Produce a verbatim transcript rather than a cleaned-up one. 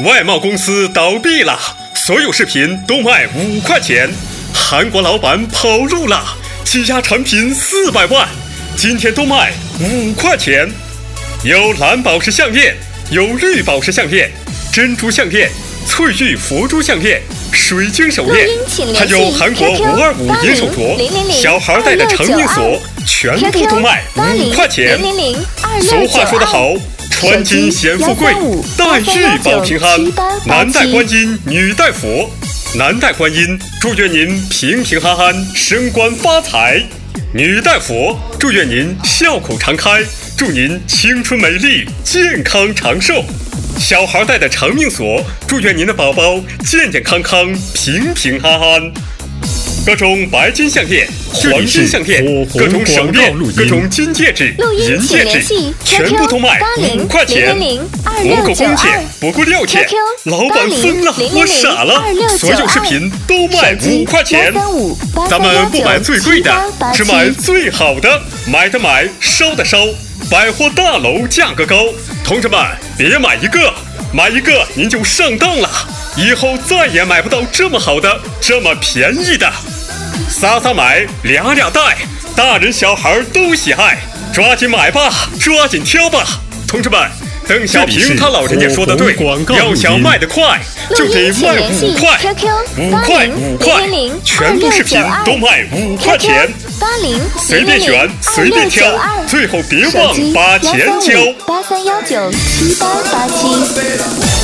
外贸公司倒闭了，所有饰品都卖五块钱。韩国老板跑路了，积压产品四百万，今天都卖五块钱。有蓝宝石项链，有绿宝石项链，珍珠项链，翠玉佛珠项链，水晶手链，还有韩国五二五银手镯，小孩戴的成名锁，全部都卖五块钱。俗话说得好，穿金显富贵，戴玉保平安。男戴观音，女戴佛。男戴观音，祝愿您平平安安，升官发财；女戴佛，祝愿您笑口常开，祝您青春美丽，健康长寿。小孩戴的长命锁，祝愿您的宝宝健健康康，平平安安。各种白金项链、黄金项链，各种手链，各种金戒指、银戒指，全部都卖五块钱。五口工钱不顾六千，老板疯了，我傻了，所有饰品都卖五块钱。咱们不买最贵的，只买最好的，买的买，烧的烧。百货大楼价格高，同志们别买一个，买一个您就上当了，以后再也买不到这么好的，这么便宜的。仨仨买，俩俩带，大人小孩都喜爱，抓紧买吧，抓紧挑吧，同志们。邓小平他老人家说的对，要想卖得快，就得卖五块，五块五块，全部饰品都卖五块钱，随便选，随便挑，最后别忘把钱交。 八三幺九七八八七。